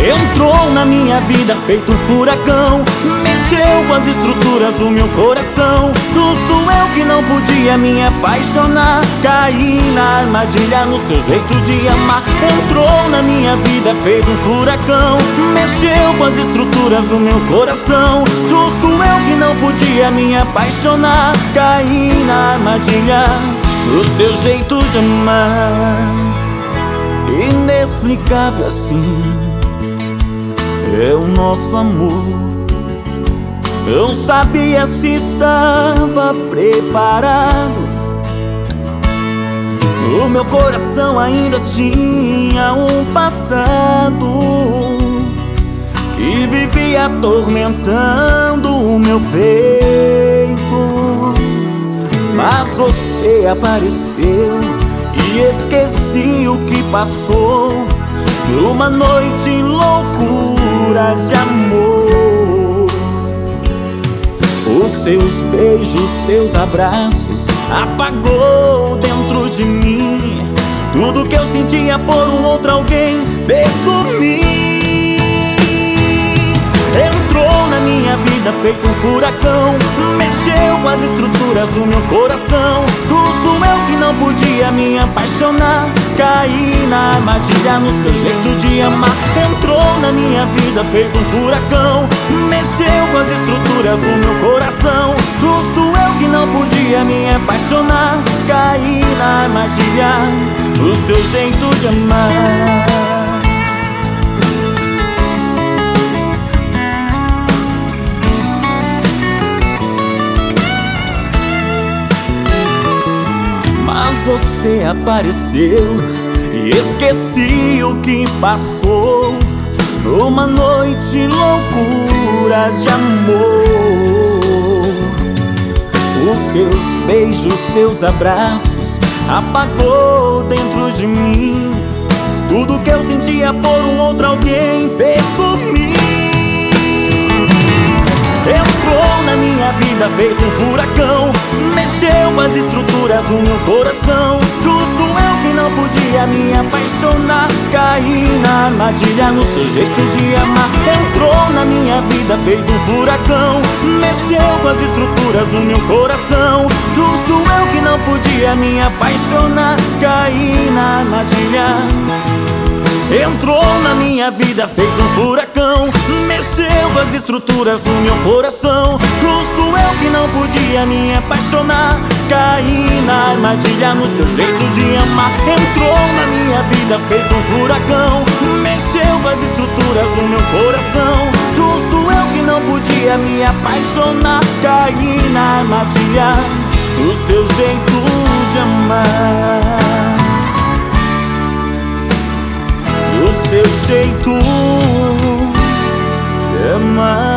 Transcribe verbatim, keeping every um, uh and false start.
Entrou na minha vida feito um furacão, mexeu com as estruturas do meu coração. Justo eu que não podia me apaixonar, caí na armadilha no seu jeito de amar. Entrou na minha vida feito um furacão, mexeu com as estruturas do meu coração. Justo eu que não podia me apaixonar, caí na armadilha do seu jeito de amar. Inexplicável assim é o nosso amor. Não sabia se estava preparado. O meu coração ainda tinha um passado que vivia atormentando o meu peito. Mas você apareceu e esqueci o que passou numa noite loucura de amor. Os seus beijos, seus abraços apagou dentro de mim tudo que eu sentia por um outro alguém fez sumir. Entrou na minha vida feito um furacão, mexeu com as estruturas do meu coração. Justo eu que não podia me apaixonar, caí na armadilha no seu jeito de amar. Entrou na minha vida feito um furacão, mexeu com as estruturas do meu coração. Justo eu que não podia me apaixonar, caí na armadilha do seu jeito de amar. Mas você apareceu e esqueci o que passou numa noite loucura de amor. Os seus beijos, seus abraços apagou dentro de mim tudo que eu sentia por um outro alguém fez sumir. Entrou na minha vida feito um furacão, mexeu com as estruturas do meu coração. Justo eu que não podia me apaixonar, caí na armadilha no seu jeito de amar. Entrou na minha vida feito um furacão, mexeu com as estruturas do meu coração. Justo eu que não podia me apaixonar, caí na armadilha. Entrou na minha vida feito um furacão, mexeu com as estruturas do meu coração. Justo eu que não podia me apaixonar, caí na armadilha no seu jeito de amar. Entrou na minha vida feito um furacão, mexeu com as estruturas do meu coração. Justo eu que não podia me apaixonar, caí na armadilha do seu jeito de amar. O seu jeito de amar.